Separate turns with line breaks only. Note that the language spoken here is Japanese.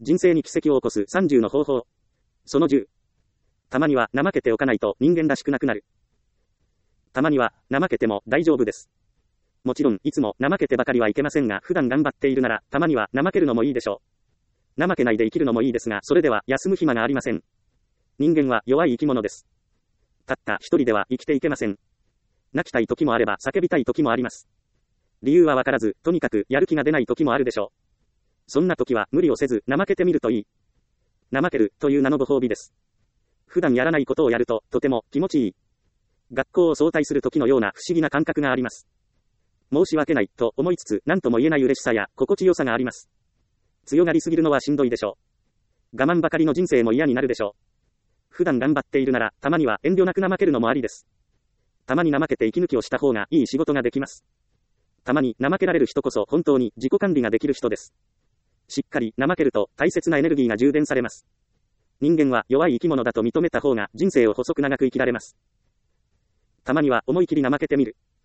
人生に奇跡を起こす30の方法。その10。たまには怠けておかないと人間らしくなくなる。たまには怠けても大丈夫です。もちろんいつも怠けてばかりはいけませんが、普段頑張っているならたまには怠けるのもいいでしょう。怠けないで生きるのもいいですが、それでは休む暇がありません。人間は弱い生き物です。たった一人では生きていけません。泣きたい時もあれば叫びたい時もあります。理由はわからず、とにかくやる気が出ない時もあるでしょう。そんな時は無理をせず怠けてみるといい。怠けるという名のご褒美です。普段やらないことをやるととても気持ちいい。学校を早退する時のような不思議な感覚があります。申し訳ないと思いつつ何とも言えない嬉しさや心地よさがあります。強がりすぎるのはしんどいでしょう。我慢ばかりの人生も嫌になるでしょう。普段頑張っているならたまには遠慮なく怠けるのもありです。たまに怠けて息抜きをした方がいい仕事ができます。たまに怠けられる人こそ本当に自己管理ができる人です。しっかり怠けると大切なエネルギーが充電されます。人間は弱い生き物だと認めた方が人生を細く長く生きられます。たまには思い切り怠けてみる。